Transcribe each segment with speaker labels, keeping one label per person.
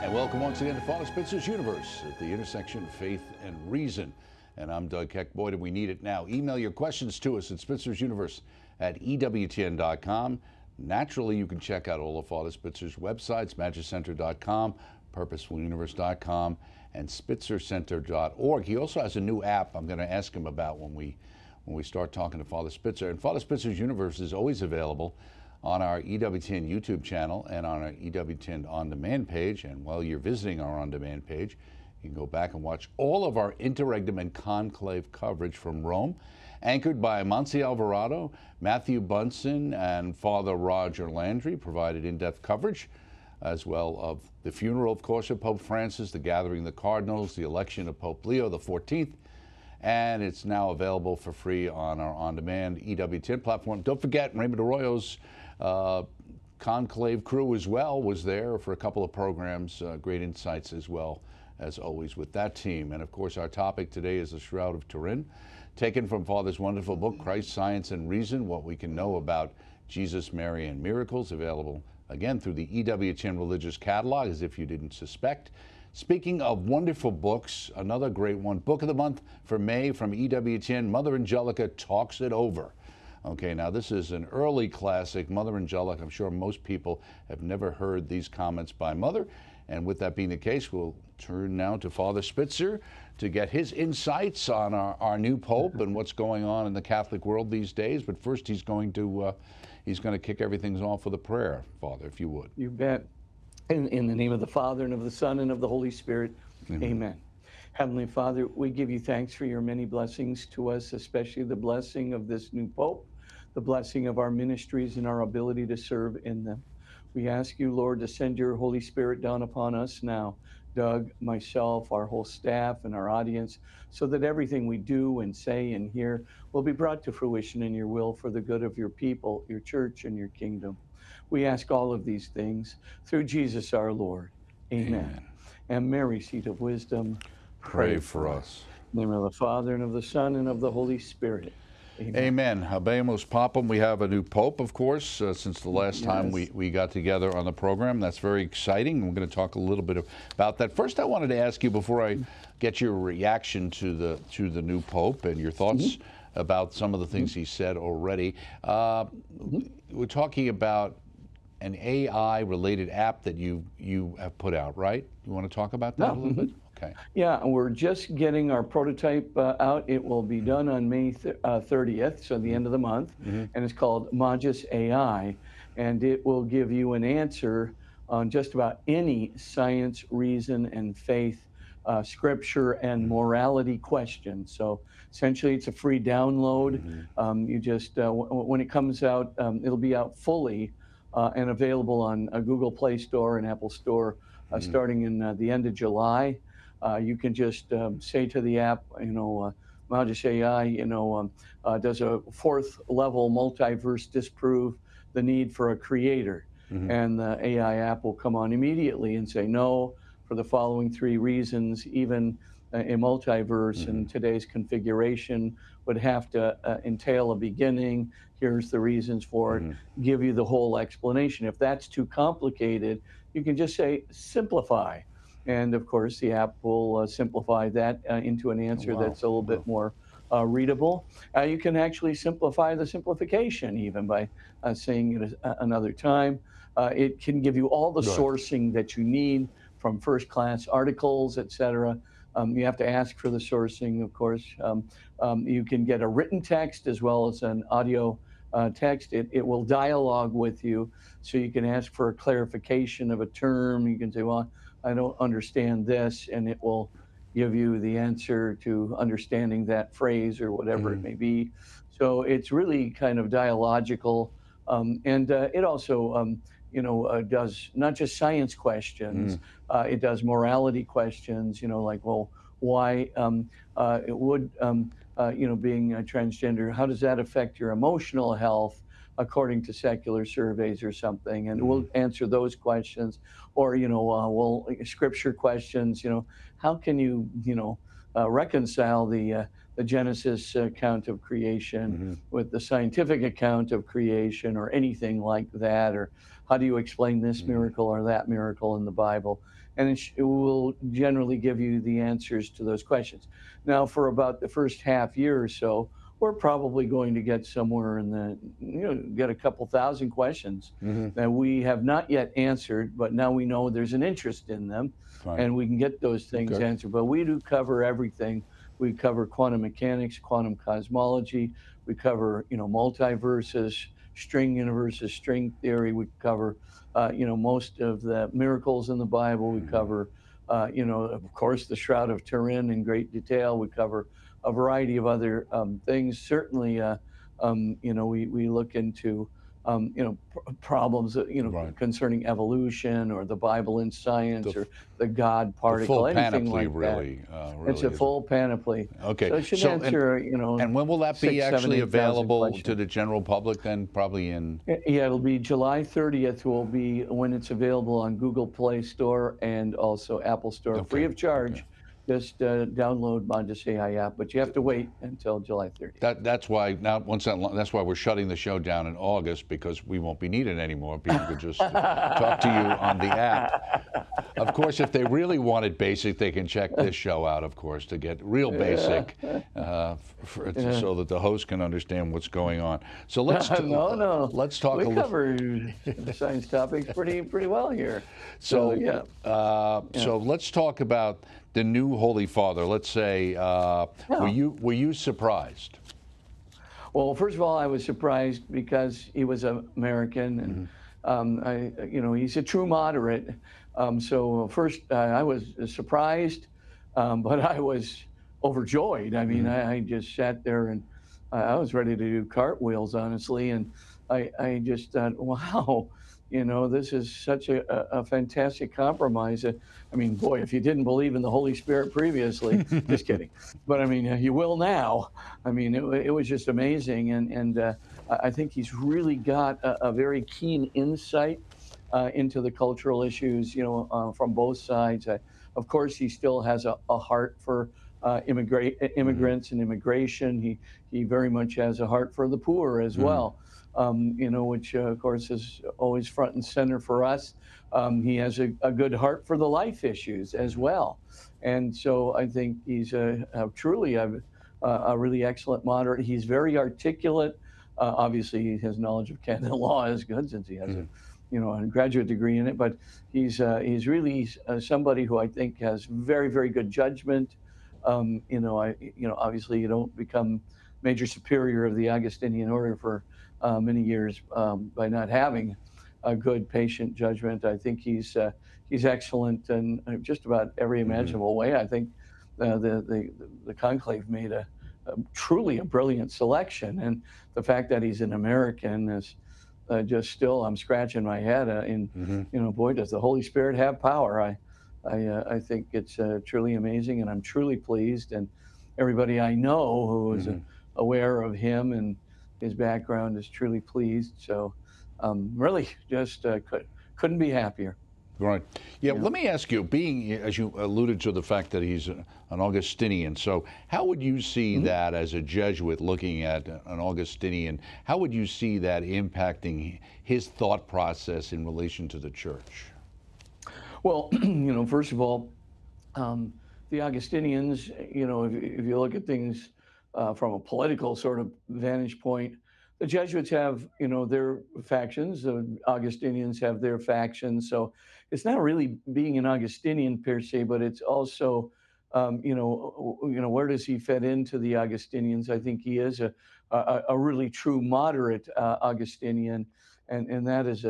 Speaker 1: And welcome once again to Father Spitzer's Universe at the intersection of faith and reason. And I'm Doug Keck. Boy, do we need it now. Email your questions to us at spitzer'suniverse@ewtn.com. Naturally, you can check out all of Father Spitzer's websites, magicenter.com, purposefuluniverse.com, and spitzercenter.org. He also has a new app I'm going to ask him about when we start talking to Father Spitzer. And Father Spitzer's Universe is always available on our EWTN YouTube channel and on our EWTN On Demand page. And while you're visiting our On Demand page, you can go back and watch all of our interregnum and conclave coverage from Rome, anchored by Monsi Alvarado, Matthew Bunson, and Father Roger Landry, provided in-depth coverage, as well of the funeral, of course, of Pope Francis, the gathering of the cardinals, the election of Pope Leo XIV, and it's now available for free on our on-demand EWTN platform. Don't forget, Raymond Arroyo's conclave crew as well was there for a couple of programs, great insights as well, as always, with that team. And of course, our topic today is the Shroud of Turin, taken from Father's wonderful book, Christ, Science, and Reason, What We Can Know About Jesus, Mary, and Miracles, available again through the EWTN Religious Catalog, as if you didn't suspect. Speaking of wonderful books, another great one, Book of the Month for May from EWTN, Mother Angelica Talks It Over. Okay, now this is an early classic, Mother Angelica. I'm sure most people have never heard these comments by Mother. And with that being the case, we'll turn now to Father Spitzer to get his insights on our new Pope and what's going on in the Catholic world these days. But first, he's going to kick everything off with a prayer, Father, if you would.
Speaker 2: You bet. In the name of the Father, and of the Son, and of the Holy Spirit, amen. Heavenly Father, we give you thanks for your many blessings to us, especially the blessing of this new Pope, the blessing of our ministries and our ability to serve in them. We ask you, Lord, to send your Holy Spirit down upon us now, Doug, myself, our whole staff, and our audience, so that everything we do and say and hear will be brought to fruition in your will for the good of your people, your church, and your kingdom. We ask all of these things through Jesus our Lord. Amen. And Mary, seat of wisdom,
Speaker 1: pray for us.
Speaker 2: In the name of the Father, and of the Son, and of the Holy Spirit. Amen.
Speaker 1: Amen. Habemus Papam. We have a new Pope, of course, since the last time we got together on the program. That's very exciting. We're going to talk a little bit about that. First, I wanted to ask you, before I get your reaction to the new Pope and your thoughts about some of the things he said already. We're talking about an AI-related app that you have put out, right? You want to talk about that a little bit? Okay.
Speaker 2: Yeah, we're just getting our prototype out. It will be done on May 30th, so the end of the month, and it's called Magis AI, and it will give you an answer on just about any science, reason, and faith, scripture, and morality question. So essentially, it's a free download. You just, when it comes out, it'll be out fully and available on a Google Play Store and Apple Store starting in the end of July. You can just say to the app, Magis AI, does a fourth level multiverse disprove the need for a creator? And the AI app will come on immediately and say, no, for the following three reasons, even a multiverse in today's configuration would have to entail a beginning. Here's the reasons for it, give you the whole explanation. If that's too complicated, you can just say, simplify. And of course, the app will simplify that into an answer that's a little bit more readable. You can actually simplify the simplification even by saying it another time. It can give you all the sourcing that you need from first-class articles, etc. You have to ask for the sourcing, of course. You can get a written text as well as an audio text. It will dialogue with you, so you can ask for a clarification of a term. You can say, well, I don't understand this, and it will give you the answer to understanding that phrase or whatever it may be. So it's really kind of dialogical, and it also does not just science questions, it does morality questions, like, well, why it would, being a transgender, how does that affect your emotional health according to secular surveys or something? And we'll answer those questions. Or, scripture questions, how can you, reconcile the Genesis account of creation with the scientific account of creation or anything like that? Or how do you explain this miracle or that miracle in the Bible? and it will generally give you the answers to those questions. Now, for about the first half year or so, we're probably going to get somewhere in the, get a couple thousand questions
Speaker 1: Hmm.
Speaker 2: that we have not yet answered, but now we know there's an interest in them,
Speaker 1: Right.
Speaker 2: and we can get those things
Speaker 1: Okay.
Speaker 2: answered. But we do cover everything. We cover quantum mechanics, quantum cosmology. We cover, multiverses, string universes, string theory. We cover, most of the miracles in the Bible. We
Speaker 1: Mhm.
Speaker 2: cover, of course, the Shroud of Turin in great detail. We cover a variety of other things. Certainly, we look into problems
Speaker 1: Right.
Speaker 2: concerning evolution or the Bible in
Speaker 1: The
Speaker 2: science
Speaker 1: f-
Speaker 2: or the God
Speaker 1: the full
Speaker 2: particle, anything
Speaker 1: panoply
Speaker 2: like that.
Speaker 1: really,
Speaker 2: It's
Speaker 1: really
Speaker 2: a
Speaker 1: is.
Speaker 2: full panoply.
Speaker 1: Okay.
Speaker 2: So it should
Speaker 1: So
Speaker 2: answer,
Speaker 1: and when will that be
Speaker 2: 6, 7,
Speaker 1: actually
Speaker 2: 8,000
Speaker 1: available to
Speaker 2: questions.
Speaker 1: the general public? Then probably in.
Speaker 2: Yeah, it'll be July 30th will be when it's available on Google Play Store and also Apple Store, free
Speaker 1: Okay.
Speaker 2: of
Speaker 1: Okay.
Speaker 2: charge. Just download Modus AI app, but you have to wait until July 30th.
Speaker 1: That's why now that's why we're shutting the show down in August, because we won't be needed anymore. People could just talk to you on the app. Of course, if they really wanted basic, they can check this show out, of course, to get real basic, so that the host can understand what's going on. So
Speaker 2: No.
Speaker 1: let's talk
Speaker 2: We
Speaker 1: a little.
Speaker 2: cover science topics pretty well here.
Speaker 1: So
Speaker 2: Yeah.
Speaker 1: so let's talk about the new Holy Father. Let's say, were
Speaker 2: Yeah.
Speaker 1: you surprised?
Speaker 2: Well, first of all, I was surprised because he was American, and he's a true moderate. So first, I was surprised, but I was overjoyed. I mean, I just sat there and I was ready to do cartwheels, honestly, and I just thought, wow, this is such a fantastic compromise. I mean, boy, if you didn't believe in the Holy Spirit previously, just kidding, but I mean, you will now. I mean, it was just amazing, and I think he's really got a very keen insight into the cultural issues, from both sides. Of course, he still has a heart for
Speaker 1: Hmm.
Speaker 2: immigrants and immigration. He very much has a heart for the poor as
Speaker 1: Hmm.
Speaker 2: well, which of course is always front and center for us. He has a good heart for the life issues as well, and so I think he's truly a really excellent moderate. He's very articulate. Obviously, his knowledge of canon law is good since he has a graduate degree in it. But he's really somebody who I think has very very good judgment. Obviously you don't become major superior of the Augustinian order for many years by not having a good patient judgment. I think he's excellent in just about every
Speaker 1: Hmm.
Speaker 2: imaginable way. I think the conclave made truly a brilliant selection, and the fact that he's an American is just still I'm scratching my head.
Speaker 1: Hmm.
Speaker 2: Boy, does the Holy Spirit have power! I think it's truly amazing, and I'm truly pleased. And everybody I know who is
Speaker 1: Hmm.
Speaker 2: aware of him and his background is truly pleased. So, really, just couldn't be happier.
Speaker 1: Right. Yeah.
Speaker 2: Yeah.
Speaker 1: Let me ask you, being as you alluded to the fact that he's an Augustinian, so how would you see
Speaker 2: Mhm.
Speaker 1: that as a Jesuit looking at an Augustinian? How would you see that impacting his thought process in relation to the church?
Speaker 2: Well, first of all, um, the Augustinians, if you look at things from a political sort of vantage point, the Jesuits have, their factions. The Augustinians have their factions. So it's not really being an Augustinian per se, but it's also, where does he fit into the Augustinians? I think he is a really true moderate Augustinian, and that is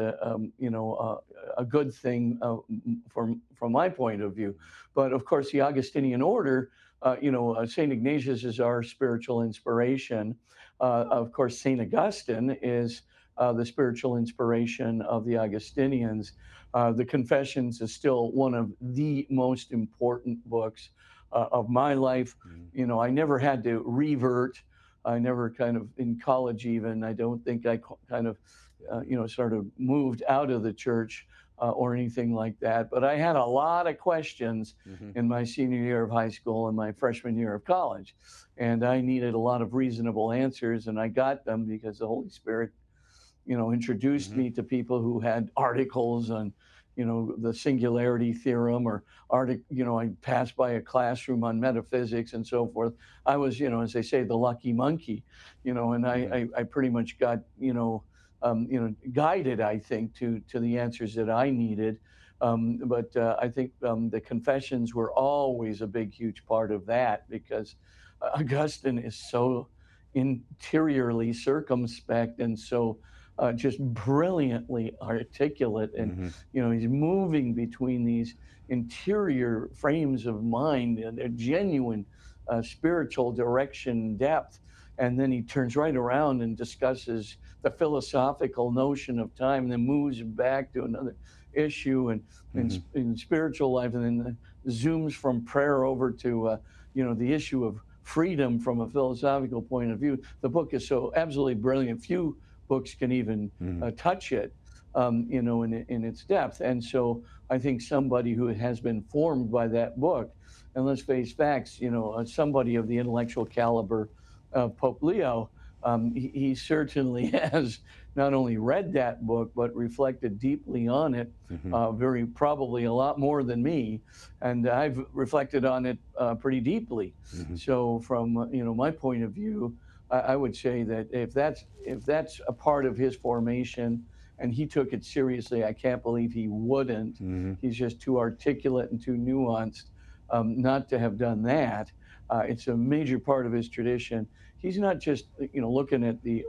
Speaker 2: a good thing from my point of view. But of course, the Augustinian order, St. Ignatius is our spiritual inspiration. Of course, St. Augustine is the spiritual inspiration of the Augustinians. The Confessions is still one of the most important books of my life.
Speaker 1: Mhm.
Speaker 2: I never had to revert. I never kind of, in college even, I don't think I kind of, sort of moved out of the church or anything like that. But I had a lot of questions
Speaker 1: Mhm.
Speaker 2: in my senior year of high school and my freshman year of college. And I needed a lot of reasonable answers, and I got them because the Holy Spirit, introduced
Speaker 1: Mhm.
Speaker 2: me to people who had articles on, the singularity theorem, or I passed by a classroom on metaphysics and so forth. I was, as they say, the lucky monkey, and I pretty much got, guided, I think, to the answers that I needed. But I think the confessions were always a big, huge part of that, because Augustine is so interiorly circumspect and so just brilliantly articulate, and he's moving between these interior frames of mind and their genuine spiritual direction depth, and then he turns right around and discusses the philosophical notion of time, and then moves back to another issue and in spiritual life, and then zooms from prayer over to the issue of freedom from a philosophical point of view. The book is so absolutely brilliant. Few books can even touch it, in its depth. And so I think somebody who has been formed by that book, and let's face facts, somebody of the intellectual caliber of Pope Leo, he certainly has not only read that book, but reflected deeply on it, very probably a lot more than me. And I've reflected on it pretty deeply. So from, my point of view, I would say that if that's a part of his formation and he took it seriously, I can't believe he wouldn't. He's just too articulate and too nuanced not to have done that. It's a major part of his tradition. He's not just looking at the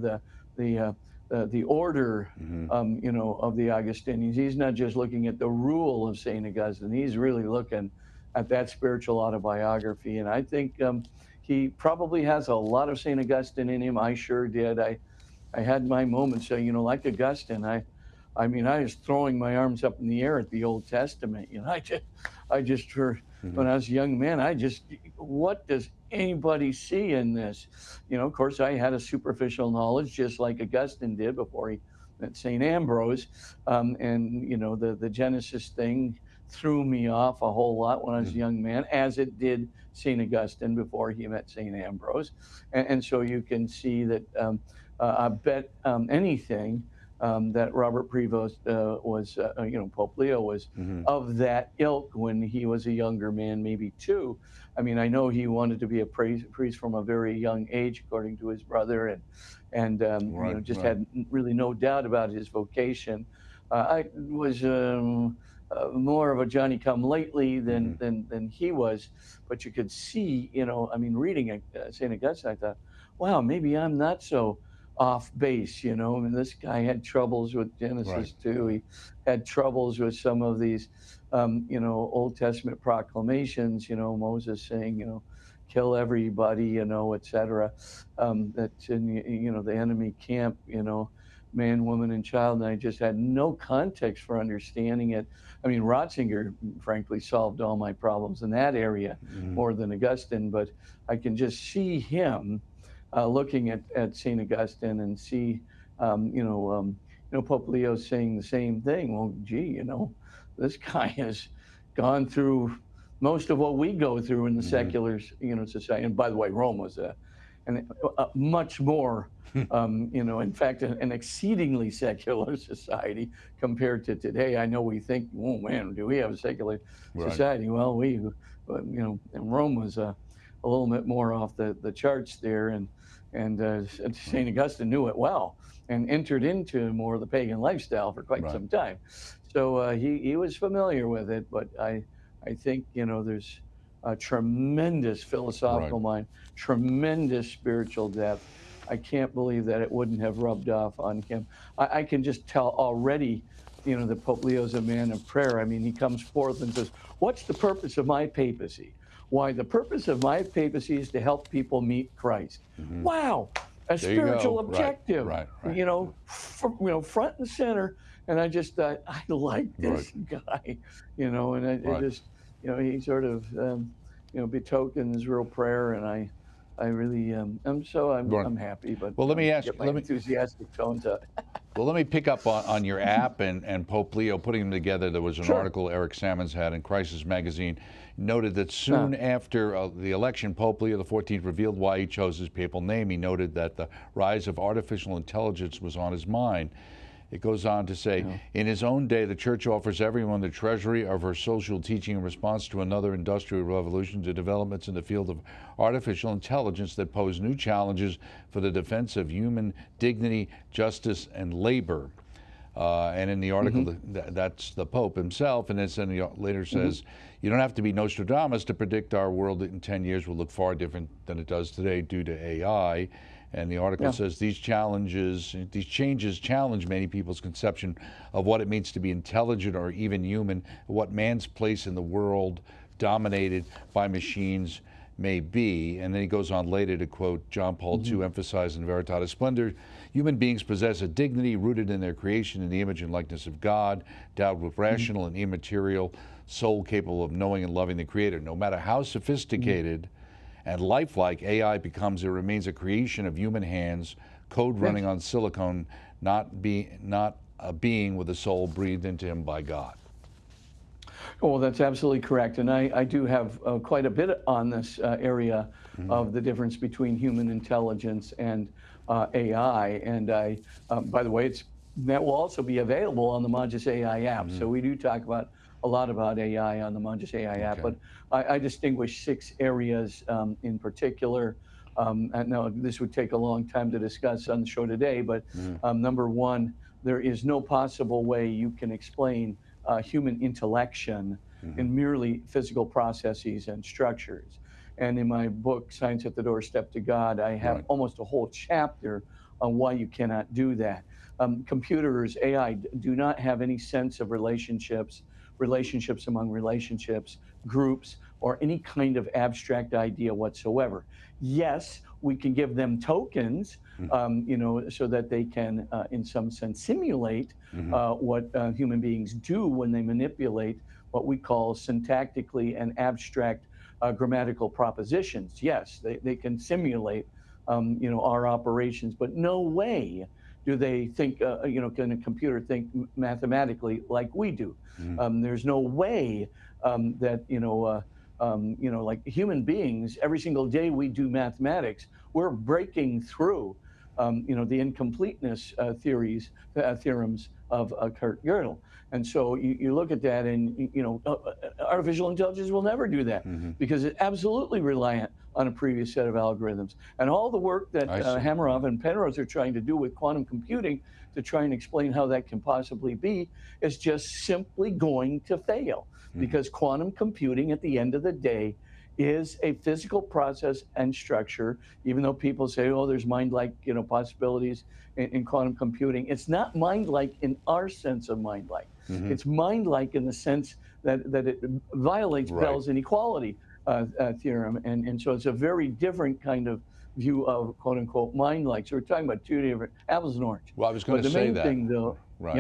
Speaker 2: order of the Augustinians. He's not just looking at the rule of St. Augustine. He's really looking at that spiritual autobiography. And I think he probably has a lot of St. Augustine in him. I sure did. I had my moments, like Augustine. I mean, I was throwing my arms up in the air at the Old Testament. I just heard when I was a young man, what does anybody see in this? Of course, I had a superficial knowledge, just like Augustine did before he met St. Ambrose. And, the Genesis thing threw me off a whole lot when I was a young man, as it did St. Augustine before he met St. Ambrose. And so you can see that I bet anything that Robert Prevost was, Pope Leo was of that ilk when he was a younger man, maybe too. I mean, I know he wanted to be a priest from a very young age, according to his brother, and had really no doubt about his vocation. I was more of a Johnny-come-lately than he was, but you could see, reading St. Augustine, I thought, wow, maybe I'm not so off base, I mean, this guy had troubles with Genesis too. He had troubles with some of these, Old Testament proclamations, Moses saying, kill everybody, etc. That in, the enemy camp, man, woman, and child. And I just had no context for understanding it. I mean, Ratzinger, frankly, solved all my problems in that area more than Augustine, but I can just see him looking at St. Augustine and see, Pope Leo saying the same thing. Well, gee, this guy has gone through most of what we go through in the secular, society. And by the way, Rome was a much more, in fact, an exceedingly secular society compared to today. I know we think, oh man, do we have a secular society? Well, and Rome was a little bit more off the charts there, and St. Augustine knew it well and entered into more of the pagan lifestyle for quite some time. So he was familiar with it, but I think, there's a tremendous philosophical mind, tremendous spiritual depth. I can't believe that it wouldn't have rubbed off on him. I can just tell already, that Pope Leo's a man of prayer. I mean, he comes forth and says, what's the purpose of my papacy? Why, the purpose of my papacy is to help people meet Christ. Wow, a spiritual objective, front and center. And I just thought, I like this guy, and it just, he sort of, betokens real prayer, and I really, I'm happy. But
Speaker 1: well, let me ask,
Speaker 2: enthusiastic tone to it.
Speaker 1: Well, let me pick up on your app and Pope Leo putting them together. There was an article Eric Sammons had in Crisis Magazine, noted that soon after the election, Pope Leo XIV revealed why he chose his papal name. He noted that the rise of artificial intelligence was on his mind. It goes on to say, in his own day, the church offers everyone the treasury of her social teaching in response to another industrial revolution, to developments in the field of artificial intelligence that pose new challenges for the defense of human dignity, justice, and labor. And in the article, that's the Pope himself, and then he later says, you don't have to be Nostradamus to predict our world in 10 years will look far different than it does today due to AI. And the article says these changes challenge many people's conception of what it means to be intelligent or even human, what man's place in the world dominated by machines may be. And then he goes on later to quote John Paul II, emphasizing in Veritatis Splendor, human beings possess a dignity rooted in their creation in the image and likeness of God, endowed with rational and immaterial soul capable of knowing and loving the Creator. No matter how sophisticated and lifelike AI becomes, it remains a creation of human hands, code running on silicon, not a being with a soul breathed into him by God.
Speaker 2: Well, that's absolutely correct. And I do have quite a bit on this area of the difference between human intelligence and AI. And by the way, that will also be available on the Magis AI app. So we do talk about a lot about AI on the Magis AI app, but I distinguish 6 areas in particular. And now this would take a long time to discuss on the show today, but number 1, there is no possible way you can explain human intellection in merely physical processes and structures. And in my book, Science at the Doorstep to God, I have almost a whole chapter on why you cannot do that. Computers, AI, do not have any sense of relationships among relationships, groups, or any kind of abstract idea whatsoever. Yes, we can give them tokens, so that they can, in some sense, simulate what human beings do when they manipulate what we call syntactically and abstract grammatical propositions. Yes, they can simulate, our operations, but no way do they think, can a computer think mathematically like we do? There's no way that, like human beings, every single day we do mathematics, we're breaking through, the incompleteness theorems of Kurt Gödel. And so you look at that and, artificial intelligence will never do that because it's absolutely reliant on a previous set of algorithms. And all the work that Hameroff and Penrose are trying to do with quantum computing to try and explain how that can possibly be is just simply going to fail because quantum computing at the end of the day is a physical process and structure. Even though people say, oh, there's mind-like, possibilities in quantum computing, it's not mind-like in our sense of mind-like. It's mind-like in the sense that it violates Bell's inequality theorem, and so it's a very different kind of view of quote unquote mind-like. So we're talking about 2 different apples and oranges.
Speaker 1: Well, I was going to say that.
Speaker 2: The main thing, though.
Speaker 1: Right.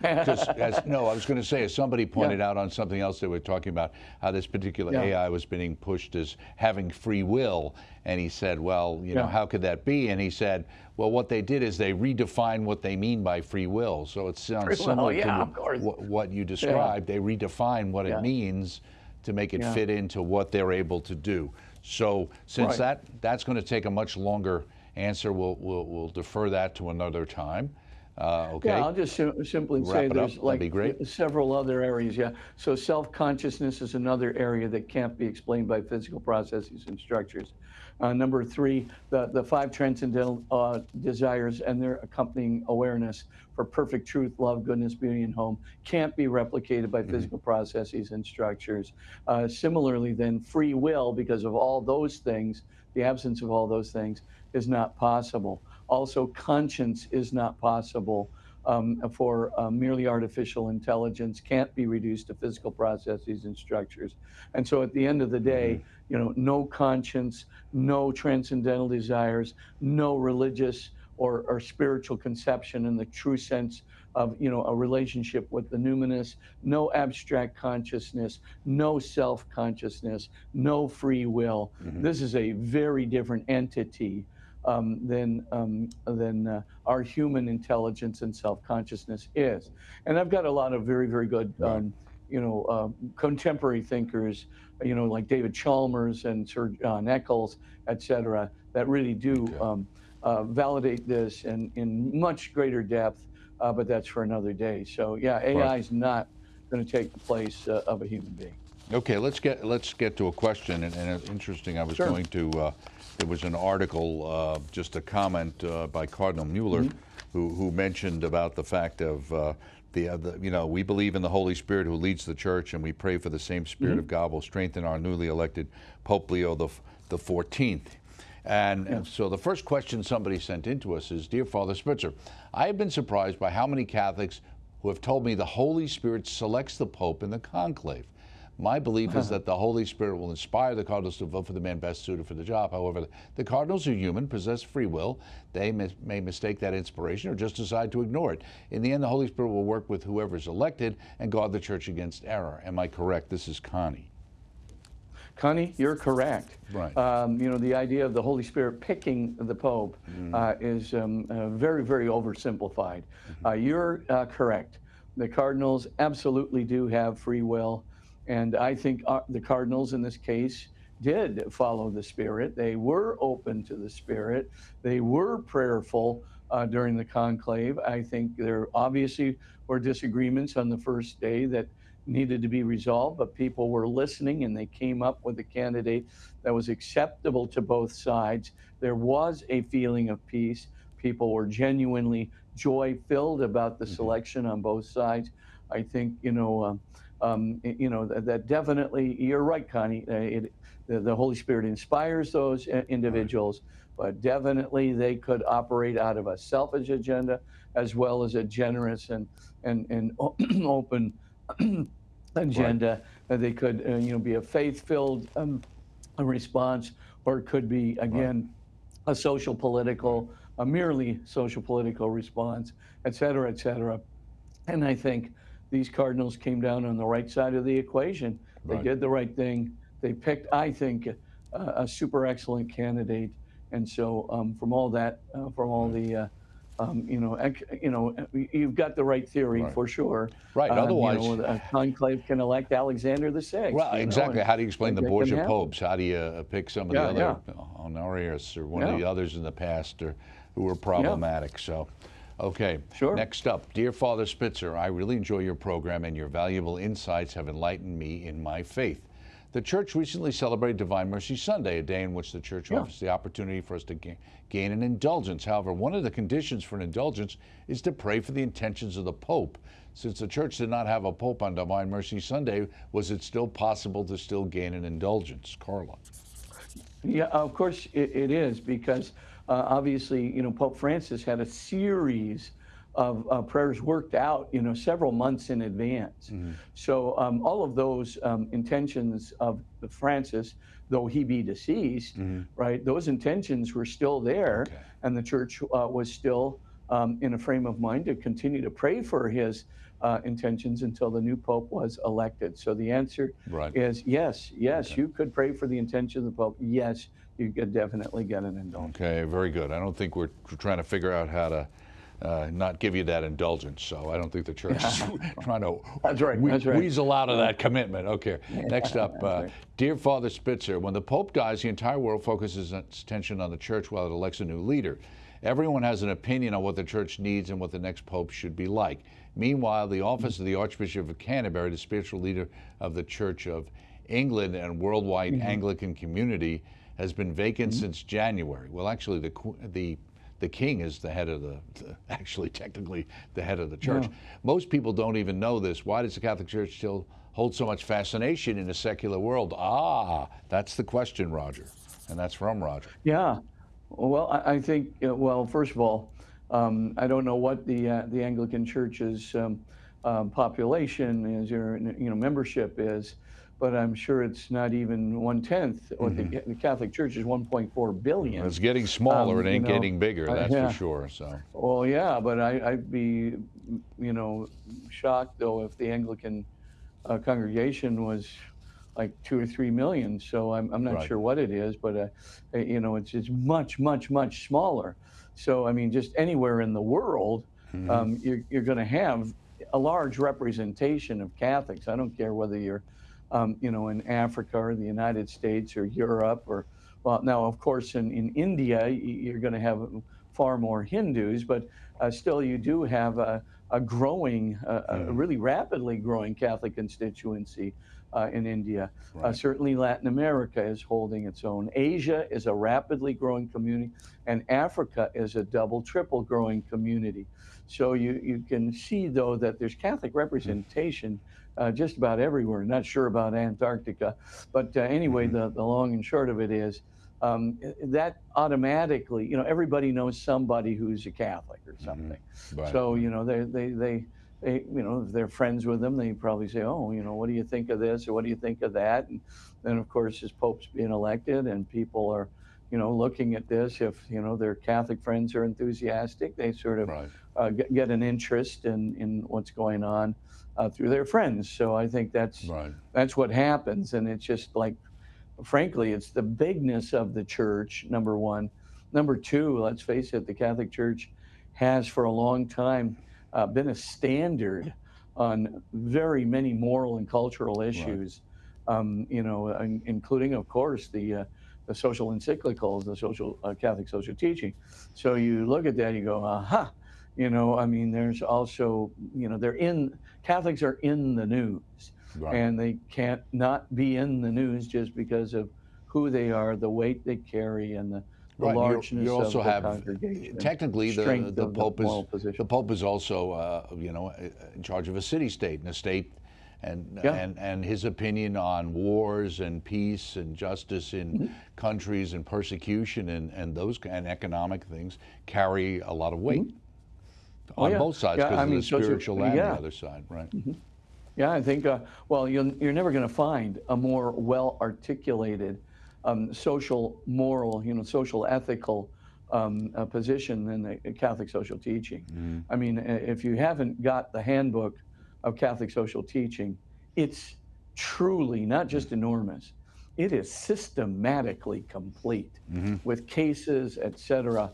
Speaker 1: I was going to say, as somebody pointed out on something else they were talking about, how this particular AI was being pushed as having free will. And he said, well, how could that be? And he said, well, what they did is they redefined what they mean by free will. So it sounds similar to what you described. They redefine what it means to make it fit into what they're able to do. So since that's going to take a much longer answer, we'll defer that to another time. Okay.
Speaker 2: Yeah, I'll just simply say there's like several other areas. Yeah. So self-consciousness is another area that can't be explained by physical processes and structures. Number 3, the 5 transcendental desires and their accompanying awareness for perfect truth, love, goodness, beauty, and home can't be replicated by physical processes and structures. Similarly, then, free will, because of all those things, the absence of all those things, is not possible. Also, conscience is not possible for merely artificial intelligence, can't be reduced to physical processes and structures. And so at the end of the day, no conscience, no transcendental desires, no religious or spiritual conception in the true sense of, a relationship with the numinous, no abstract consciousness, no self-consciousness, no free will. This is a very different entity than our human intelligence and self-consciousness is. And I've got a lot of very, very good, contemporary thinkers, like David Chalmers and Sir John Eccles, et cetera, that really do validate this in much greater depth but that's for another day. So yeah, AI is not going to take the place of a human being.
Speaker 1: Okay, let's get to a question, and it's interesting. I was
Speaker 2: Sure.
Speaker 1: going to. There was an article, just a comment by Cardinal Mueller, who mentioned about the fact of we believe in the Holy Spirit who leads the church, and we pray for the same Spirit of God will strengthen our newly elected Pope Leo the 14th. And so the first question somebody sent in to us is, Dear Father Spitzer, I have been surprised by how many Catholics who have told me the Holy Spirit selects the Pope in the conclave. My belief is that the Holy Spirit will inspire the cardinals to vote for the man best suited for the job. However, the cardinals are human, possess free will. They may mistake that inspiration or just decide to ignore it. In the end, the Holy Spirit will work with whoever is elected and guard the church against error. Am I correct? This is Connie.
Speaker 2: Connie, you're correct.
Speaker 1: Right.
Speaker 2: The idea of the Holy Spirit picking the Pope is very, very oversimplified. You're correct. The cardinals absolutely do have free will. And I think the cardinals in this case did follow the Spirit. They were open to the Spirit. They were prayerful during the conclave. I think there obviously were disagreements on the first day that needed to be resolved, but people were listening and they came up with a candidate that was acceptable to both sides. There was a feeling of peace. People were genuinely joy-filled about the selection on both sides. I think, that definitely, you're right, Connie. The Holy Spirit inspires those individuals, but definitely they could operate out of a selfish agenda as well as a generous and open agenda. They could, be a faith-filled response, or it could be again a social political, a merely social political response, et cetera, et cetera. And I think these cardinals came down on the right side of the equation. They did the right thing. They picked, I think, a super excellent candidate. And so, from all that, from all the, you've got the right theory for sure.
Speaker 1: Right. Otherwise,
Speaker 2: a conclave can elect Alexander the Sixth.
Speaker 1: Well, exactly. How do you explain the Borgia popes? How do you pick some of the other Honorius or one of the others in the past who were problematic? So. Okay,
Speaker 2: sure.
Speaker 1: Next up, Dear Father Spitzer, I really enjoy your program and your valuable insights have enlightened me in my faith. The church recently celebrated Divine Mercy Sunday, a day in which the church offers the opportunity for us to gain an indulgence. However, one of the conditions for an indulgence is to pray for the intentions of the Pope. Since the church did not have a Pope on Divine Mercy Sunday, was it still possible to still gain an indulgence? Carla.
Speaker 2: Yeah, of course it is, because obviously, Pope Francis had a series of prayers worked out, several months in advance. So all of those intentions of Francis, though he be deceased, right, those intentions were still there, and the church was still in a frame of mind to continue to pray for his intentions until the new Pope was elected. So the answer is yes, you could pray for the intention of the Pope. Yes, you could definitely get an indulgence.
Speaker 1: Okay, very good. I don't think we're trying to figure out how to not give you that indulgence. So I don't think the church is trying to weasel out of that commitment. Okay, next up, Dear Father Spitzer, when the Pope dies, the entire world focuses its attention on the church while it elects a new leader. Everyone has an opinion on what the church needs and what the next Pope should be like. Meanwhile, the office of the Archbishop of Canterbury, the spiritual leader of the Church of England and worldwide Anglican community, has been vacant since January. Well, actually, the king is the head of actually technically the head of the church. Most people don't even know this. Why does the Catholic Church still hold so much fascination in a secular world? That's the question, Roger. And that's from Roger.
Speaker 2: Yeah. Well, I think, first of all, I don't know what the Anglican Church's population is, or membership is, but I'm sure it's not even 1/10. What the Catholic Church is 1.4 billion.
Speaker 1: It's getting smaller. It ain't getting bigger. That's for sure. So.
Speaker 2: Well, yeah, but I'd be, shocked though if the Anglican congregation was like 2 or 3 million. So I'm not sure what it is, but it's much, much, much smaller. So I mean, just anywhere in the world, you're going to have a large representation of Catholics. I don't care whether you're in Africa or the United States or Europe, or, well, now, of course, in India, you're going to have far more Hindus, but still you do have a growing, a really rapidly growing Catholic constituency in India.
Speaker 1: Right.
Speaker 2: Certainly Latin America is holding its own. Asia is a rapidly growing community, and Africa is a double, triple growing community. So you can see, though, that there's Catholic representation just about everywhere. Not sure about Antarctica, but anyway, the long and short of it is that automatically, everybody knows somebody who's a Catholic or something.
Speaker 1: Right.
Speaker 2: So, they if they're friends with them, they probably say, oh, what do you think of this or what do you think of that? And then, of course, as Pope's being elected and people are, looking at this, if, their Catholic friends are enthusiastic, they sort of
Speaker 1: Right.
Speaker 2: get an interest in what's going on through their friends. So I think that's what happens. And it's just like, frankly, it's the bigness of the church, number one. Number two, let's face it, the Catholic Church has for a long time been a standard on very many moral and cultural issues, including, of course, the social encyclicals, the social Catholic social teaching. So you look at that, you go, aha. There's also, Catholics are in the news.
Speaker 1: Right.
Speaker 2: And they can't not be in the news just because of who they are, the weight they carry, and the largeness
Speaker 1: you also
Speaker 2: of the
Speaker 1: have,
Speaker 2: congregation.
Speaker 1: technically, the Pope is also, in charge of a city-state and a state, and his opinion on wars and peace and justice in countries and persecution and those and economic things carry a lot of weight on both sides because of the spiritual and the other side, right?
Speaker 2: Yeah, I think, you're never going to find a more well-articulated social, moral, social, ethical position than the Catholic social teaching. I mean, if you haven't got the handbook of Catholic social teaching, it's truly not just enormous. It is systematically complete with cases, et cetera.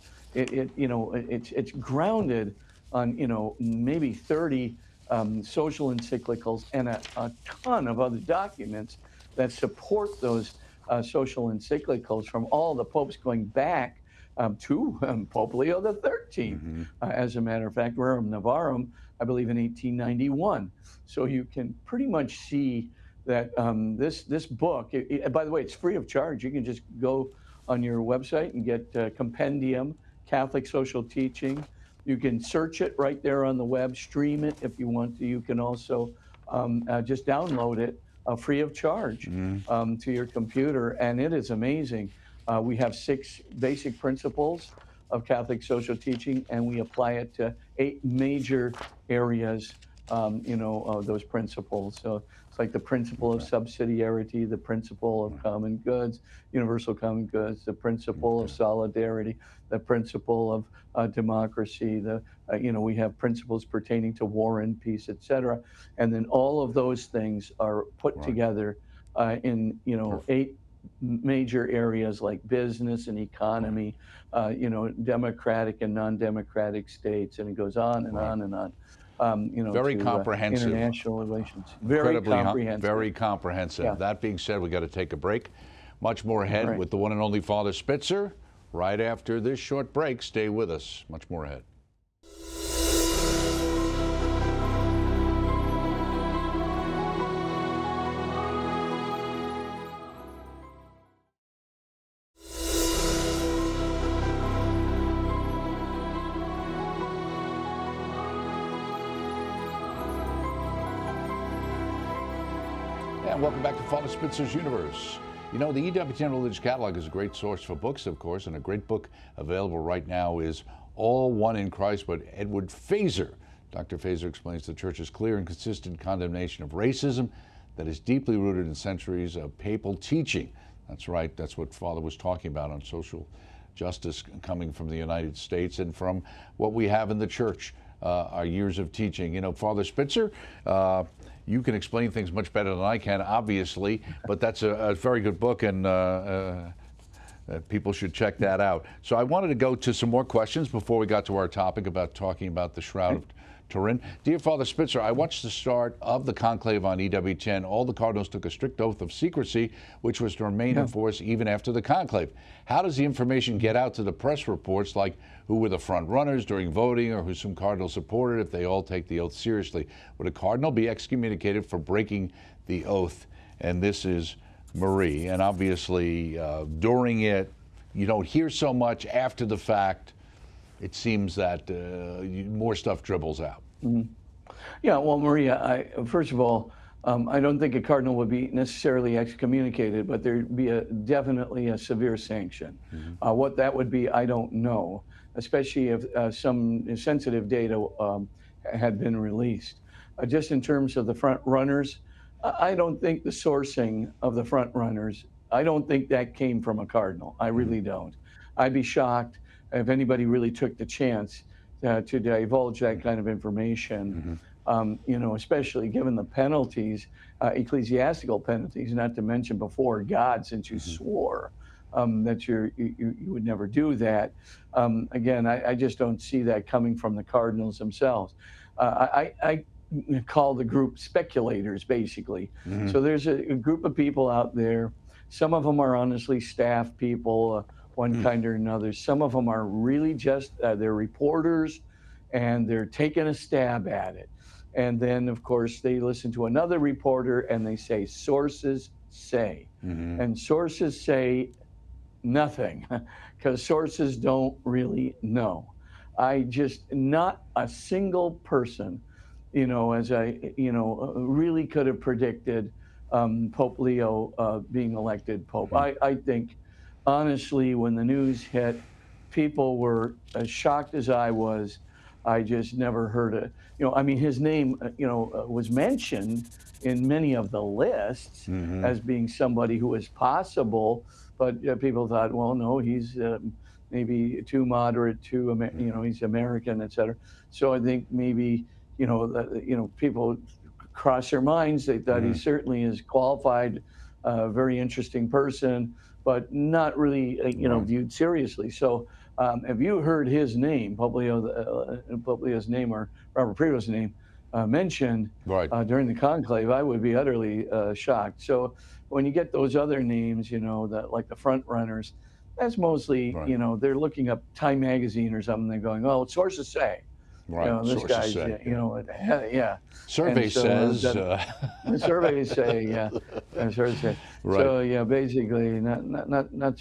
Speaker 2: It's grounded on, maybe 30 social encyclicals and a ton of other documents that support those social encyclicals from all the popes going back to Pope Leo XIII. As a matter of fact, Rerum Novarum, I believe in 1891. So you can pretty much see that this book, by the way, it's free of charge. You can just go on your website and get Compendium, Catholic Social Teaching. You can search it right there on the web, stream it if you want to. You can also just download it free of charge to your computer, and it is amazing. We have 6 basic principles of Catholic social teaching, and we apply it to 8 major areas, of those principles. So it's like the principle of subsidiarity, the principle of common goods, universal common goods, the principle of solidarity, the principle of democracy, we have principles pertaining to war and peace, et cetera. And then all of those things are put together in, 8 major areas like business and economy, democratic and non-democratic states, and it goes on and on and on.
Speaker 1: Very comprehensive.
Speaker 2: International relations. Very comprehensive.
Speaker 1: Very comprehensive.
Speaker 2: Yeah.
Speaker 1: That being said, we got to take a break. Much more ahead with the one and only Father Spitzer. Right after this short break, stay with us. Much more ahead. And welcome back to Father Spitzer's Universe. The EWTN Religious Catalog is a great source for books, of course, and a great book available right now is All One in Christ by Edward Feser. Dr. Feser explains the Church's clear and consistent condemnation of racism that is deeply rooted in centuries of papal teaching. That's right, that's what Father was talking about on social justice coming from the United States and from what we have in the Church, our years of teaching. Father Spitzer, you can explain things much better than I can, obviously, but that's a very good book, and People should check that out. So I wanted to go to some more questions before we got to our topic about talking about the Shroud of Turin. Dear Father Spitzer, I watched the start of the conclave on EWTN. All the cardinals took a strict oath of secrecy, which was to remain in force even after the conclave. How does the information get out to the press reports, like who were the front runners during voting or who some cardinals supported, if they all take the oath seriously? Would a cardinal be excommunicated for breaking the oath? And this is Marie. And obviously, during it, you don't hear so much. After the fact, it seems that more stuff dribbles out.
Speaker 2: Mm-hmm. Yeah, well, Maria, first of all, I don't think a cardinal would be necessarily excommunicated, but there'd be definitely a severe sanction. Mm-hmm. What that would be, I don't know, especially if some sensitive data had been released. Just in terms of the front runners, I don't think the sourcing of the front runners, I don't think that came from a cardinal. I really don't. I'd be shocked if anybody really took the chance to divulge that kind of information, especially given the penalties, ecclesiastical penalties, not to mention before God, since you swore that you would never do that. Again, I just don't see that coming from the cardinals themselves. I call the group speculators, basically. So there's a group of people out there. Some of them are honestly staff people, one kind or another. Some of them are really just, they're reporters, and they're taking a stab at it. And then, of course, they listen to another reporter, and they say, sources say. And sources say nothing, because sources don't really know. Not a single person, really could have predicted Pope Leo being elected Pope. I think, honestly, when the news hit, people were as shocked as I was. I just never heard it. His name, was mentioned in many of the lists as being somebody who was possible, but people thought, well, no, he's maybe too moderate, he's American, et cetera. So I think maybe, people cross their minds. They thought he certainly is qualified, very interesting person, but not really, viewed seriously. So if you heard his name, Pope Leo's name or Robert Prevo's name mentioned during the conclave, I would be utterly shocked. So when you get those other names, like the front runners, that's mostly, they're looking up Time Magazine or something. They're going, oh, sources say.
Speaker 1: Right.
Speaker 2: This guy's, yeah.
Speaker 1: Survey says.
Speaker 2: Surveys say, yeah. Surveys say.
Speaker 1: Right.
Speaker 2: So yeah, basically, not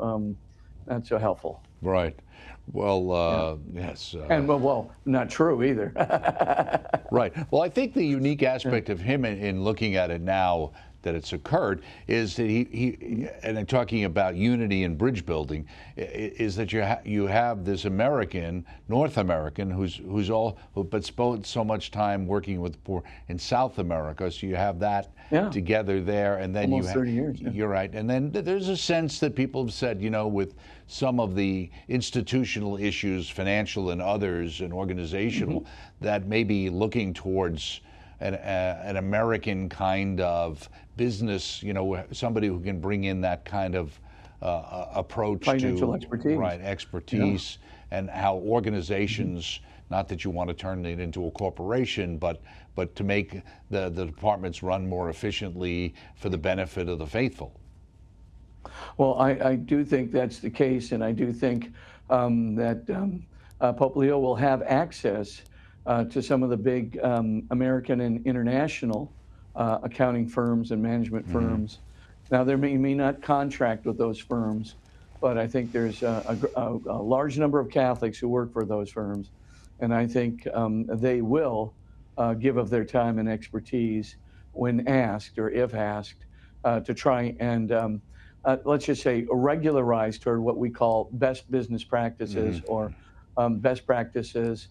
Speaker 2: so helpful.
Speaker 1: Right. Well, yes.
Speaker 2: And well, not true either.
Speaker 1: Right. Well, I think the unique aspect of him in looking at it now that it's occurred is that he and I'm talking about unity and bridge building, is that you have this North American but spent so much time working with the poor in South America, so you have that together there, and then
Speaker 2: almost 30 years.
Speaker 1: You're right, and then there's a sense that people have said, with some of the institutional issues, financial and others, and organizational, that may be looking towards an American kind of business, somebody who can bring in that kind of approach
Speaker 2: financial expertise.
Speaker 1: Right, expertise, and how organizations, not that you want to turn it into a corporation, but to make the departments run more efficiently for the benefit of the faithful.
Speaker 2: Well, I do think that's the case, and I do think that Pope Leo will have access to some of the big American and international accounting firms and management firms. Now, they may not contract with those firms, but I think there's a large number of Catholics who work for those firms, and I think they will give of their time and expertise when asked, or if asked, to try and, let's just say, regularize toward what we call best business practices or best practices,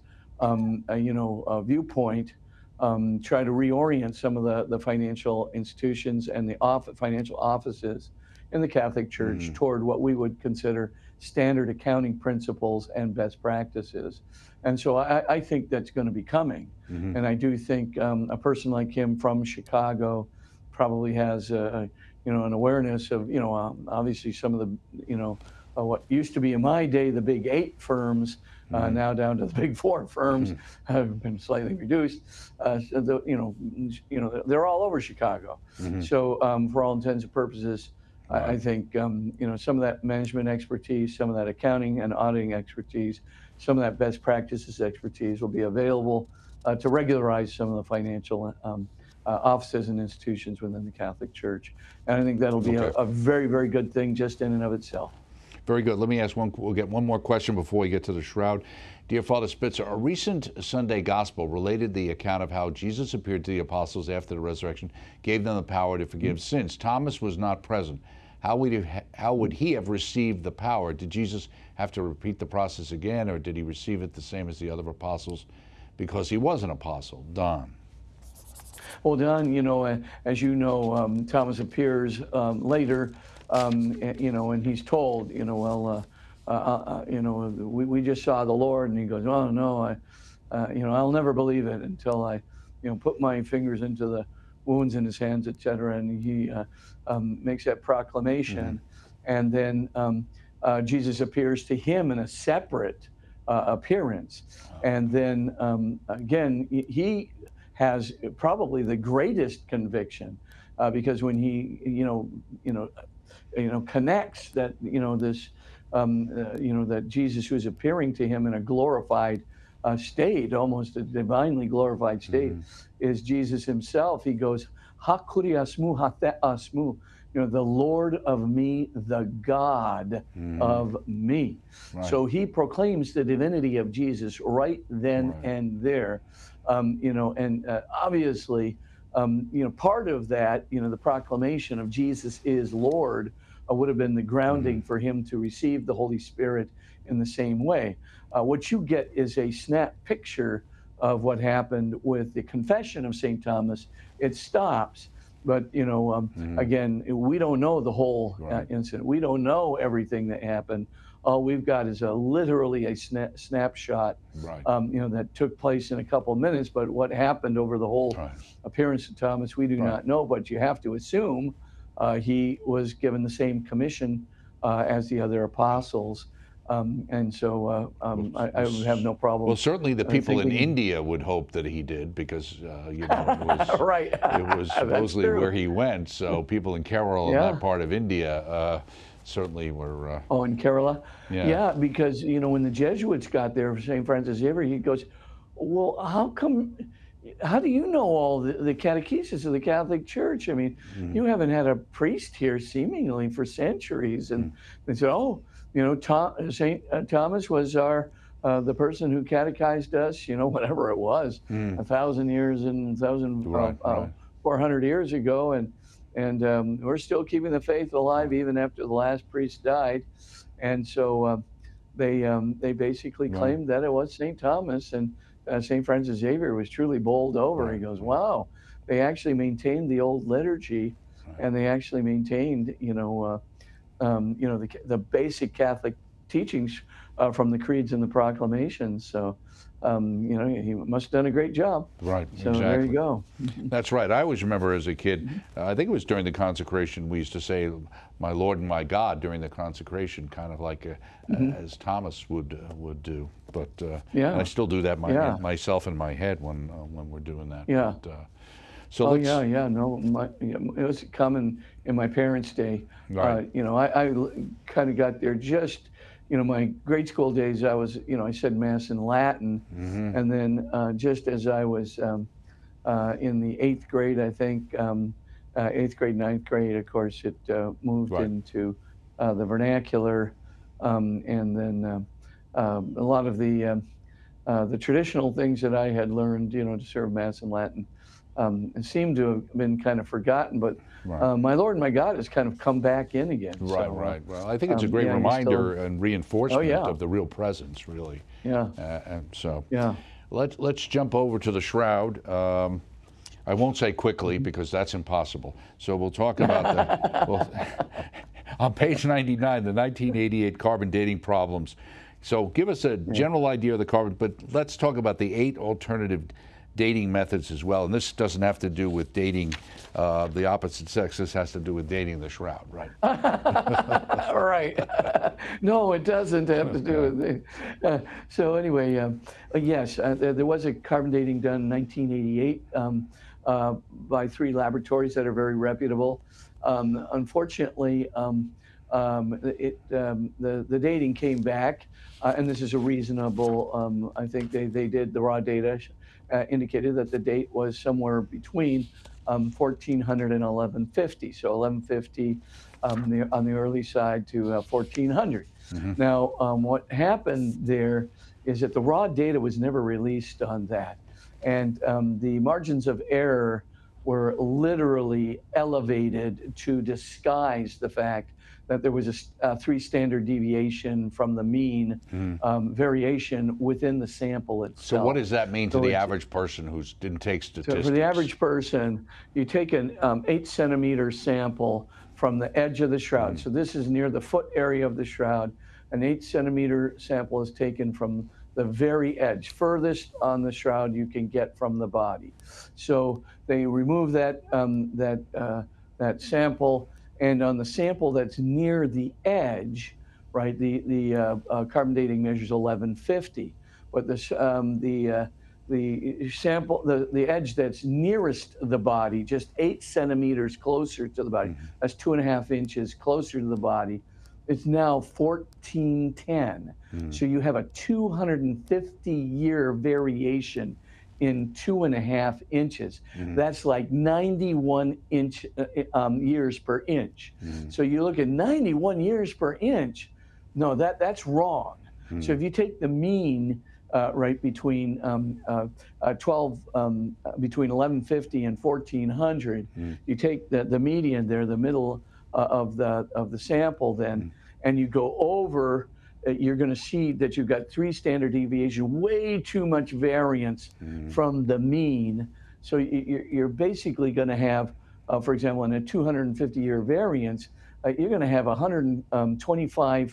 Speaker 2: viewpoint, try to reorient some of the financial institutions and the financial offices in the Catholic Church toward what we would consider standard accounting principles and best practices. And so I think that's going to be coming. And I do think a person like him from Chicago probably has an awareness of, obviously some of the, what used to be in my day the big 8 firms, now down to the big 4 firms, have been slightly reduced. They're all over Chicago. So for all intents and purposes, I think some of that management expertise, some of that accounting and auditing expertise, some of that best practices expertise will be available to regularize some of the financial offices and institutions within the Catholic Church. And I think that'll be a very, very good thing just in and of itself.
Speaker 1: Very good. Let me ask we'll get one more question before we get to the shroud. Dear Father Spitzer, a recent Sunday gospel related the account of how Jesus appeared to the apostles after the resurrection, gave them the power to forgive sins. Thomas was not present. How would he have received the power? Did Jesus have to repeat the process again, or did he receive it the same as the other apostles because he was an apostle? Don.
Speaker 2: Well, Don, as you know, Thomas appears later, and he's told, we just saw the Lord, and he goes, oh no, I'll never believe it until I, put my fingers into the wounds in his hands, etc. And he makes that proclamation, and then Jesus appears to him in a separate appearance, and then again he has probably the greatest conviction because when he connects that this that Jesus, who's appearing to him in a glorified state, almost a divinely glorified state, is Jesus himself. He goes, "Ha kuriasmu asmu," the Lord of me, the God of me. Right. So he proclaims the divinity of Jesus right then and there. Obviously, part of that, the proclamation of Jesus is Lord would have been the grounding for him to receive the Holy Spirit in the same way. What you get is a snap picture of what happened with the confession of St. Thomas. It stops, but again, we don't know the whole incident. We don't know everything that happened. All we've got is literally a snapshot, that took place in a couple of minutes. But what happened over the whole appearance of Thomas, we do not know. But you have to assume he was given the same commission as the other apostles. And so I would have no problem.
Speaker 1: Well, certainly the people in India would hope that he did, because it was it was supposedly where he went. So people in Kerala, in that part of India, certainly were.
Speaker 2: Oh, in Kerala? Yeah, because when the Jesuits got there, St. Francis Xavier, he goes, well, how do you know all the catechesis of the Catholic Church? I mean, you haven't had a priest here seemingly for centuries. And they said, oh, St. Thomas was the person who catechized us, whatever it was, 1,000 years and 400 years ago. And we're still keeping the faith alive even after the last priest died. And so they basically claimed that it was St. Thomas, and St. Francis Xavier was truly bowled over. He goes, wow, they actually maintained the old liturgy, and they actually maintained, the basic Catholic teachings from the creeds and the proclamations. So, he must have done a great job.
Speaker 1: Right,
Speaker 2: so exactly. There you go.
Speaker 1: That's right. I always remember as a kid, I think it was during the consecration, we used to say, my Lord and my God, during the consecration, kind of like as Thomas would do. But and I still do that myself in my head when we're doing that.
Speaker 2: Yeah.
Speaker 1: But,
Speaker 2: so no, it was common in my parents' day.
Speaker 1: Right.
Speaker 2: I kind of got there just. My grade school days, I was, I said Mass in Latin. And then just as I was in the 8th grade, I think, 8th grade, 9th grade, of course, it moved into the vernacular. And then a lot of the traditional things that I had learned, to serve Mass in Latin, seemed to have been kind of forgotten. But my Lord and my God has kind of come back in again.
Speaker 1: Right. Well, I think it's a great reminder and reinforcement of the real presence, really. And so let's jump over to the shroud. I won't say quickly because that's impossible. So we'll talk about on page 99, the 1988 carbon dating problems. So give us a general idea of the carbon, but let's talk about the 8 alternative dating methods as well. And this doesn't have to do with dating the opposite sex. This has to do with dating the shroud, right?
Speaker 2: Right. No, it doesn't have to do with it. So anyway, yes, there was a carbon dating done in 1988 by 3 laboratories that are very reputable. Unfortunately, the dating came back, and this is a reasonable, I think they did, the raw data indicated that the date was somewhere between 1400 and 1150. So 1150 on the early side to 1400. Now, what happened there is that the raw data was never released on that. And the margins of error were literally elevated to disguise the fact that there was a 3 standard deviation from the mean variation within the sample itself.
Speaker 1: So what does that mean to the average person who didn't take statistics?
Speaker 2: So for the average person, you take an 8 centimeter sample from the edge of the shroud. So this is near the foot area of the shroud. An 8 centimeter sample is taken from the very edge, furthest on the shroud you can get from the body. So they remove that sample, and on the sample that's near the edge, right, the carbon dating measures 1150, but the sample, the edge that's nearest the body, just 8 centimeters closer to the body, that's 2.5 inches closer to the body, it's now 1410. So you have a 250-year variation in 2.5 inches. That's like 91 years per inch. So you look at 91 years per inch, no, that's wrong. So if you take the mean right between between 1150 and 1400, you take the median there, the middle of the sample then, and you go over, you're going to see that you've got 3 standard deviations, way too much variance from the mean. So you're basically going to have, for example, in a 250-year variance, you're going to have 125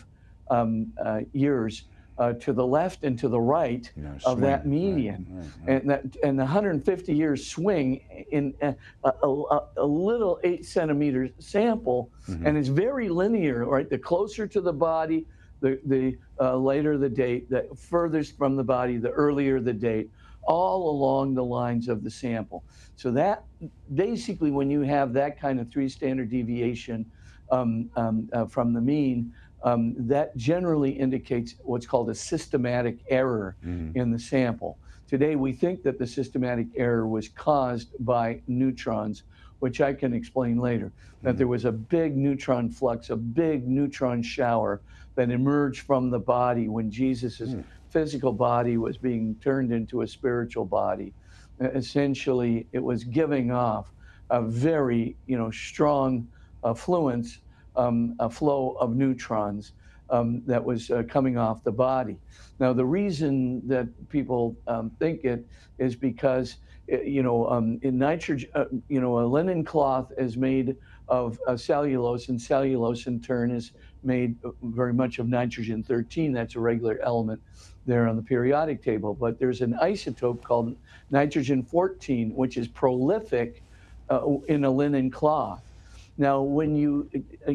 Speaker 2: years to the left and to the right of that median. And the 150-year swing in a little 8 centimeter sample, and it's very linear, right? The closer to the body, the later the date, the furthest from the body, the earlier the date, all along the lines of the sample. So that basically, when you have that kind of 3 standard deviation from the mean, that generally indicates what's called a systematic error in the sample. Today, we think that the systematic error was caused by neutrons, which I can explain later, that there was a big neutron flux, a big neutron shower that emerged from the body when Jesus's physical body was being turned into a spiritual body. Essentially, it was giving off a very, strong affluence, a flow of neutrons that was coming off the body. Now, the reason that people think it is because, in nitrogen, a linen cloth is made of cellulose, and cellulose in turn is made very much of nitrogen-13. That's a regular element there on the periodic table. But there's an isotope called nitrogen-14, which is prolific in a linen cloth. Now, when you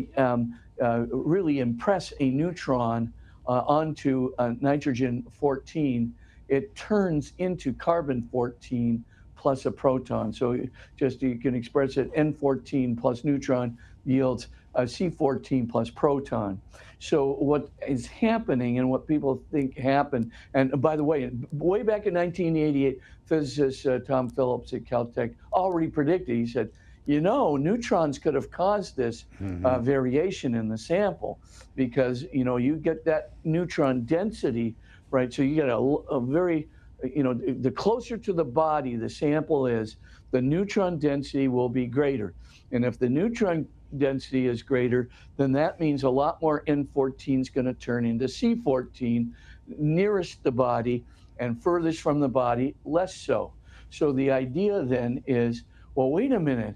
Speaker 2: really impress a neutron onto nitrogen-14, it turns into carbon-14 plus a proton. So you can express it, N14 plus neutron yields C14 plus proton. So what is happening, and what people think happened, and by the way back in 1988, physicist Tom Phillips at Caltech already predicted, he said, neutrons could have caused this variation in the sample, because, you get that neutron density, right? So you get a very, the closer to the body the sample is, the neutron density will be greater. And if the neutron density is greater, then that means a lot more N14 is going to turn into C14, nearest the body, and furthest from the body, less so. So the idea then is, well, wait a minute,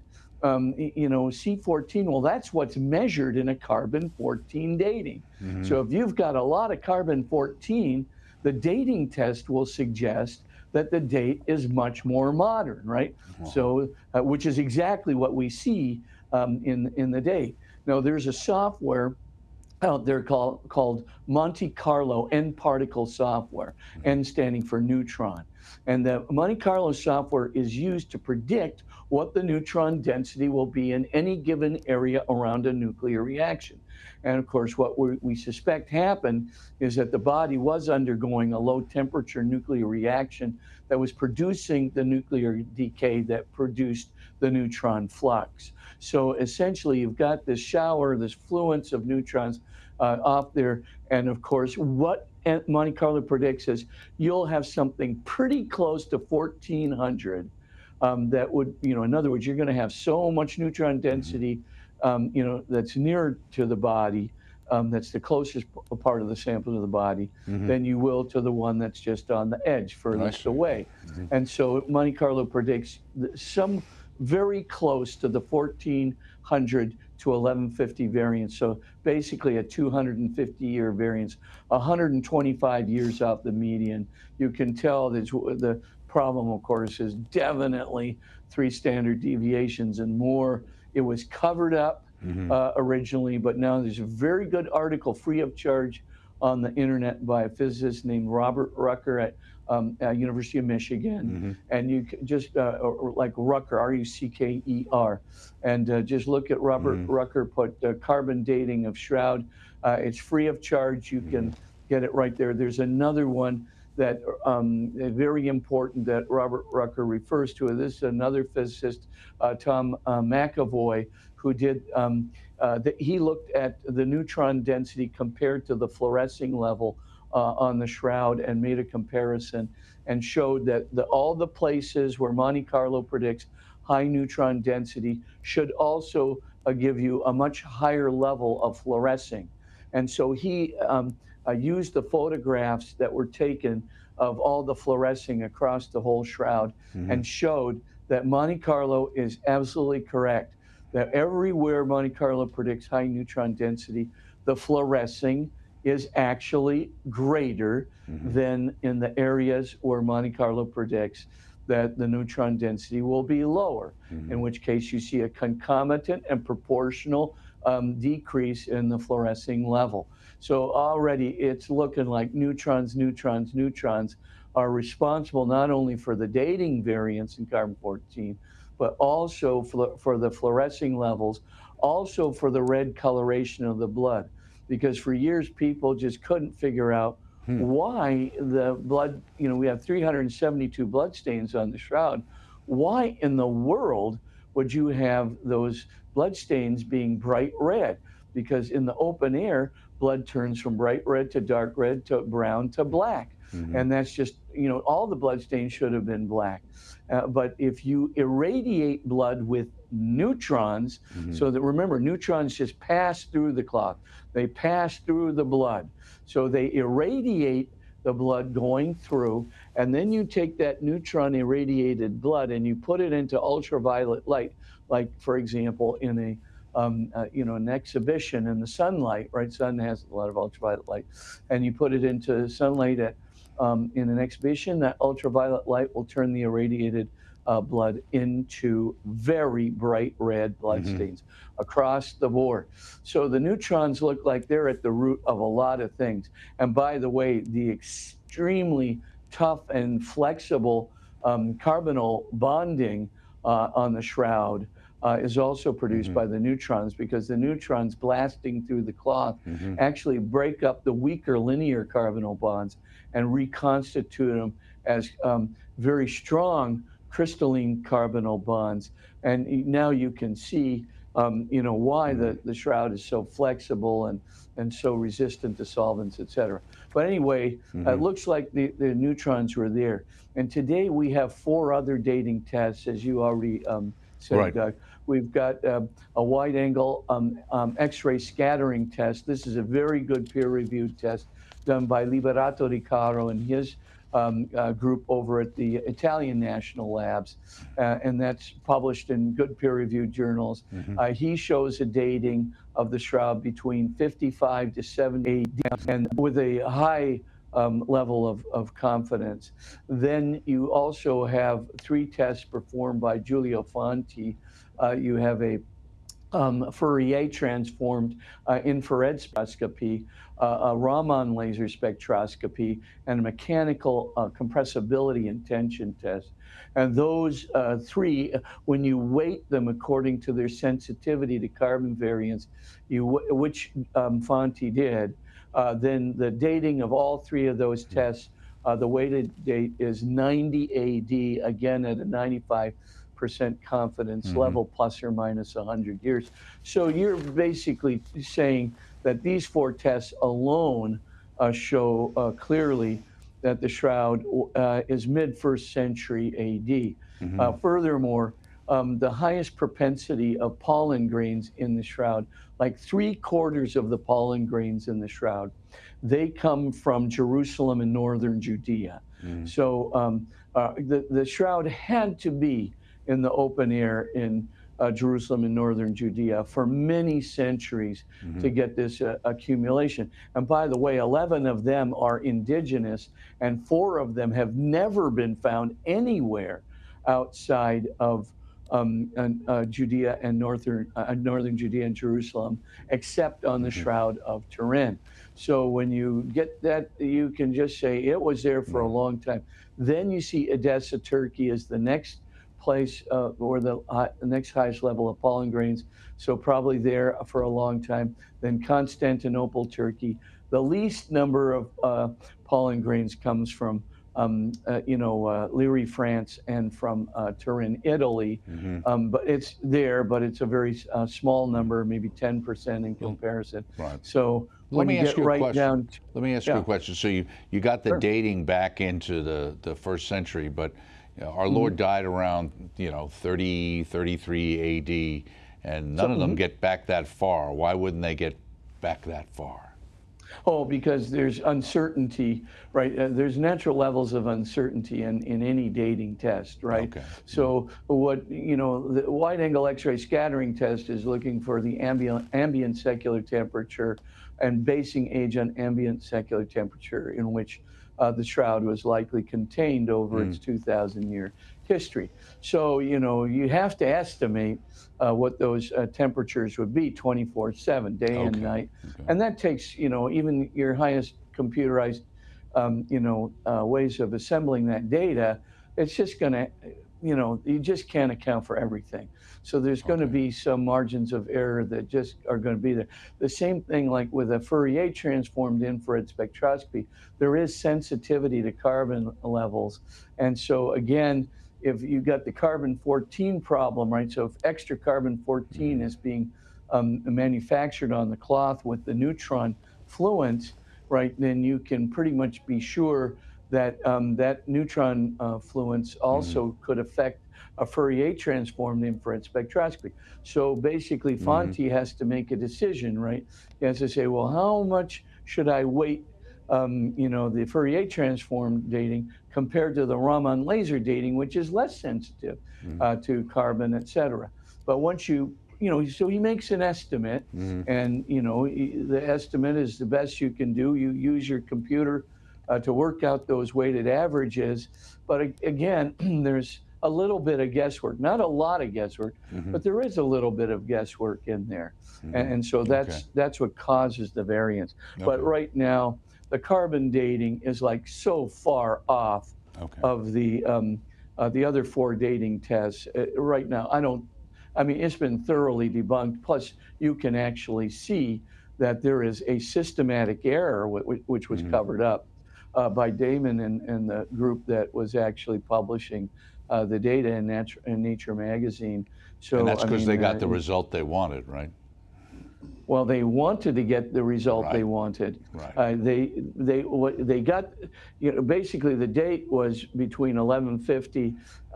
Speaker 2: C14, well, that's what's measured in a carbon-14 dating. So if you've got a lot of carbon-14, the dating test will suggest that the date is much more modern, right? So, which is exactly what we see in the date. Now, there's a software out there called Monte Carlo N particle software, N standing for neutron. And the Monte Carlo software is used to predict what the neutron density will be in any given area around a nuclear reaction. And of course, what we suspect happened is that the body was undergoing a low temperature nuclear reaction that was producing the nuclear decay that produced the neutron flux. So essentially, you've got this shower, this fluence of neutrons off there. And of course, what Monte Carlo predicts is you'll have something pretty close to 1400 that would, in other words, you're going to have so much neutron density, that's near to the body, that's the closest part of the sample to the body, than you will to the one that's just on the edge, furthest away. And so Monte Carlo predicts some very close to the 1400 to 1150 variance. So basically a 250-year variance, 125 years off the median. You can tell that the problem, of course, is definitely 3 standard deviations and more. It was covered up originally, but now there's a very good article free of charge on the internet by a physicist named Robert Rucker at University of Michigan, and you can just or like Rucker, R-U-C-K-E-R, and just look at Robert Rucker, put carbon dating of shroud. It's free of charge. You can get it right there. There's another one that very important that Robert Rucker refers to. This is another physicist, Tom McAvoy, who did. He looked at the neutron density compared to the fluorescing level on the shroud and made a comparison and showed that all the places where Monte Carlo predicts high neutron density should also give you a much higher level of fluorescing. And so he used the photographs that were taken of all the fluorescing across the whole shroud and showed that Monte Carlo is absolutely correct, that everywhere Monte Carlo predicts high neutron density, the fluorescing is actually greater than in the areas where Monte Carlo predicts that the neutron density will be lower, in which case you see a concomitant and proportional decrease in the fluorescing level. So already it's looking like neutrons are responsible not only for the dating variance in carbon-14, but also for the fluorescing levels, also for the red coloration of the blood. Because for years, people just couldn't figure out why the blood, we have 372 blood stains on the shroud. Why in the world would you have those blood stains being bright red? Because in the open air, blood turns from bright red to dark red to brown to black. And that's just, all the blood stains should have been black. But if you irradiate blood with neutrons, so that remember, neutrons just pass through the cloth. They pass through the blood. So they irradiate the blood going through, and then you take that neutron irradiated blood and you put it into ultraviolet light, like for example, in an exhibition in the sunlight, right? Sun has a lot of ultraviolet light, and you put it into sunlight in an exhibition. That ultraviolet light will turn the irradiated blood into very bright red blood stains across the board. So the neutrons look like they're at the root of a lot of things. And by the way, the extremely tough and flexible carbonyl bonding on the shroud is also produced by the neutrons, because the neutrons blasting through the cloth actually break up the weaker linear carbonyl bonds and reconstitute them as very strong crystalline carbonyl bonds. And now you can see why the shroud is so flexible and so resistant to solvents, et cetera. But anyway, it looks like the neutrons were there. And today we have 4 other dating tests, as you already said, Doug. We've got a wide-angle X-ray scattering test. This is a very good peer-reviewed test done by Liberato Di Caro and his group over at the Italian National Labs, and that's published in good peer-reviewed journals. He shows a dating of the shroud between 55 to 70 AD, and with a high level of confidence. Then you also have 3 tests performed by Giulio Fanti. You have a Fourier transformed infrared spectroscopy, a Raman laser spectroscopy, and a mechanical compressibility and tension test. And those 3, when you weight them according to their sensitivity to carbon variants, which Fanti did, then the dating of all 3 of those tests, the weighted date is 90 AD, again at a 95% confidence level, plus or minus 100 years. So you're basically saying that these 4 tests alone show clearly that the shroud is mid-1st century AD. Furthermore, the highest propensity of pollen grains in the shroud, like 3/4 of the pollen grains in the shroud, they come from Jerusalem and northern Judea. So the shroud had to be in the open air in Jerusalem and northern Judea for many centuries to get this accumulation. And by the way, 11 of them are indigenous, and 4 of them have never been found anywhere outside of Judea and northern Judea and Jerusalem, except on the Shroud of Turin. So when you get that, you can just say it was there for a long time. Then you see Edessa, Turkey is the next place or the next highest level of pollen grains. So probably there for a long time. Then Constantinople, Turkey. The least number of pollen grains comes from Liri, France, and from Turin, Italy. But it's there, but it's a very small number, maybe 10% in comparison.
Speaker 1: Right.
Speaker 2: So when you get right down to,
Speaker 1: let me ask you a question. So you got the dating back into the 1st century, but our Lord died around 30, 33 AD, and none of them get back that far. Why wouldn't they get back that far?
Speaker 2: Oh, because there's uncertainty, right? There's natural levels of uncertainty in any dating test, right?
Speaker 1: Okay.
Speaker 2: So what, the wide-angle X-ray scattering test is looking for the ambient secular temperature and basing age on ambient secular temperature in which the shroud was likely contained over its 2,000-year history. So, you have to estimate what those temperatures would be 24/7, day and night. And that takes, even your highest computerized, ways of assembling that data, it's just going to, you just can't account for everything. So there's going to be some margins of error that just are going to be there. The same thing like with a Fourier transformed infrared spectroscopy, there is sensitivity to carbon levels. And so again, if you got the carbon-14 problem, right? So if extra carbon-14 is being manufactured on the cloth with the neutron fluence, right, then you can pretty much be sure that that neutron fluence also could affect a Fourier transformed infrared spectroscopy. So basically, Fanti has to make a decision, right? He has to say, well, how much should I weight, the Fourier transformed dating compared to the Raman laser dating, which is less sensitive to carbon, et cetera. But once so he makes an estimate, and the estimate is the best you can do. You use your computer to work out those weighted averages. But again, there's a little bit of guesswork, not a lot of guesswork, but there is a little bit of guesswork in there. And so that's what causes the variance. But right now, the carbon dating is like so far off of the other 4 dating tests. Right now, it's been thoroughly debunked. Plus, you can actually see that there is a systematic error, which was covered up by Damon and the group that was actually publishing the data in Nature magazine. So,
Speaker 1: and that's because they got the result they wanted, right?
Speaker 2: Well, they wanted to get the result they wanted.
Speaker 1: Right.
Speaker 2: They got, basically the date was between 1150,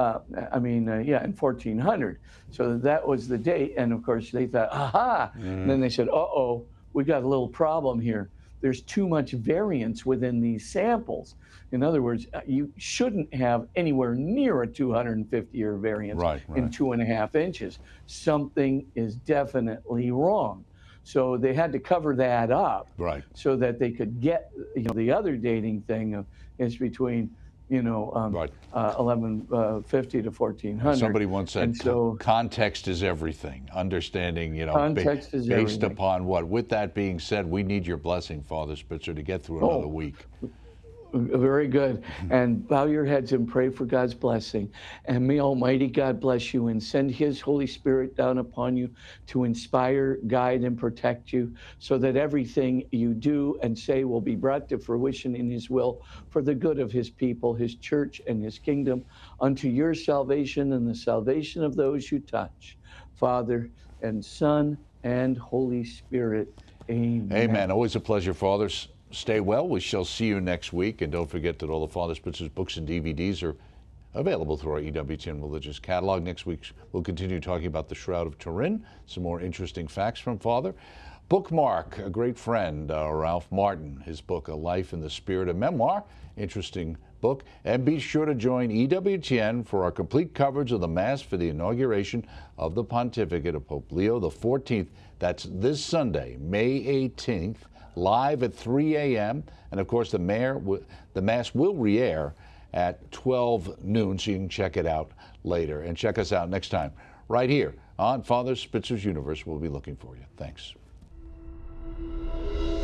Speaker 2: and 1400. So that was the date, and of course they thought, aha! And then they said, uh-oh, we got a little problem here. There's too much variance within these samples. In other words, you shouldn't have anywhere near a 250-year variance in 2.5 inches. Something is definitely wrong. So they had to cover that up
Speaker 1: Right.
Speaker 2: so that they could get, the other dating thing is between,
Speaker 1: Right.
Speaker 2: 1150 to 1400.
Speaker 1: Somebody once said,
Speaker 2: And so
Speaker 1: context is everything. Understanding,
Speaker 2: context is
Speaker 1: based
Speaker 2: everything.
Speaker 1: upon what. With that being said, we need your blessing, Father Spitzer, to get through another week.
Speaker 2: Very good. And bow your heads and pray for God's blessing. And may Almighty God bless you and send His Holy Spirit down upon you to inspire, guide, and protect you so that everything you do and say will be brought to fruition in His will for the good of His people, His church, and His kingdom, unto your salvation and the salvation of those you touch. Father and Son and Holy Spirit. Amen.
Speaker 1: Amen. Always a pleasure, fathers. Stay well. We shall see you next week. And don't forget that all of Father Spitzer's books and DVDs are available through our EWTN Religious Catalog. Next week, we'll continue talking about the Shroud of Turin, some more interesting facts from Father. Bookmark, a great friend, Ralph Martin, his book, A Life in the Spirit, a memoir, interesting book. And be sure to join EWTN for our complete coverage of the Mass for the inauguration of the Pontificate of Pope Leo XIV. That's this Sunday, May 18th. Live at 3 a.m. And of course, the Mass will re-air at 12 noon, so you can check it out later. And check us out next time, right here on Father Spitzer's Universe. We'll be looking for you. Thanks.